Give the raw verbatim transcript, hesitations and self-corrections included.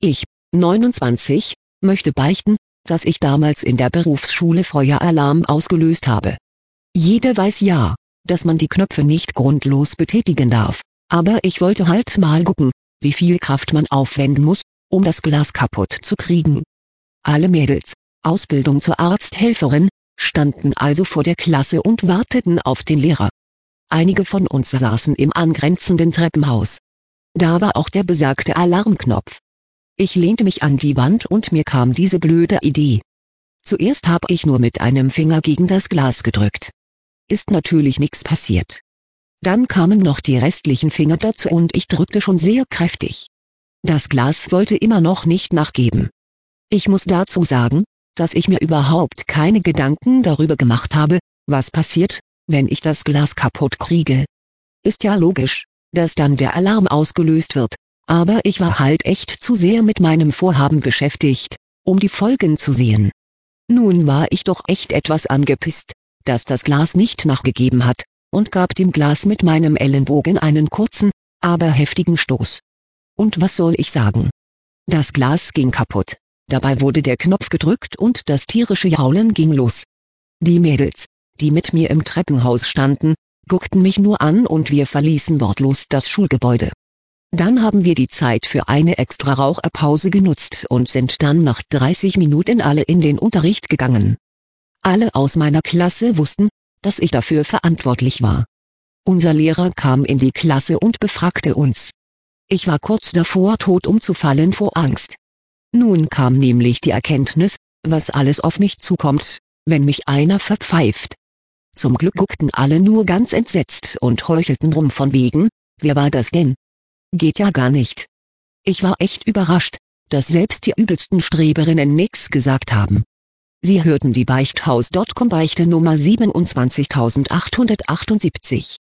Ich, neunundzwanzig, möchte beichten, dass ich damals in der Berufsschule Feueralarm ausgelöst habe. Jeder weiß ja, dass man die Knöpfe nicht grundlos betätigen darf, aber ich wollte halt mal gucken, wie viel Kraft man aufwenden muss, um das Glas kaputt zu kriegen. Alle Mädels, Ausbildung zur Arzthelferin, standen also vor der Klasse und warteten auf den Lehrer. Einige von uns saßen im angrenzenden Treppenhaus. Da war auch der besagte Alarmknopf. Ich lehnte mich an die Wand und mir kam diese blöde Idee. Zuerst habe ich nur mit einem Finger gegen das Glas gedrückt. Ist natürlich nichts passiert. Dann kamen noch die restlichen Finger dazu und ich drückte schon sehr kräftig. Das Glas wollte immer noch nicht nachgeben. Ich muss dazu sagen, dass ich mir überhaupt keine Gedanken darüber gemacht habe, was passiert, wenn ich das Glas kaputt kriege. Ist ja logisch, dass dann der Alarm ausgelöst wird, aber ich war halt echt zu sehr mit meinem Vorhaben beschäftigt, um die Folgen zu sehen. Nun war ich doch echt etwas angepisst, dass das Glas nicht nachgegeben hat, und gab dem Glas mit meinem Ellenbogen einen kurzen, aber heftigen Stoß. Und was soll ich sagen? Das Glas ging kaputt, dabei wurde der Knopf gedrückt und das tierische Jaulen ging los. Die Mädels, die mit mir im Treppenhaus standen, guckten mich nur an und wir verließen wortlos das Schulgebäude. Dann haben wir die Zeit für eine extra Raucherpause genutzt und sind dann nach dreißig Minuten alle in den Unterricht gegangen. Alle aus meiner Klasse wussten, dass ich dafür verantwortlich war. Unser Lehrer kam in die Klasse und befragte uns. Ich war kurz davor, tot umzufallen vor Angst. Nun kam nämlich die Erkenntnis, was alles auf mich zukommt, wenn mich einer verpfeift. Zum Glück guckten alle nur ganz entsetzt und heuchelten rum von wegen, wer war das denn? Geht ja gar nicht. Ich war echt überrascht, dass selbst die übelsten Streberinnen nix gesagt haben. Sie hörten die Beichthaus Punkt com Beichte Nummer siebenundzwanzigtausendachthundertachtundsiebzig.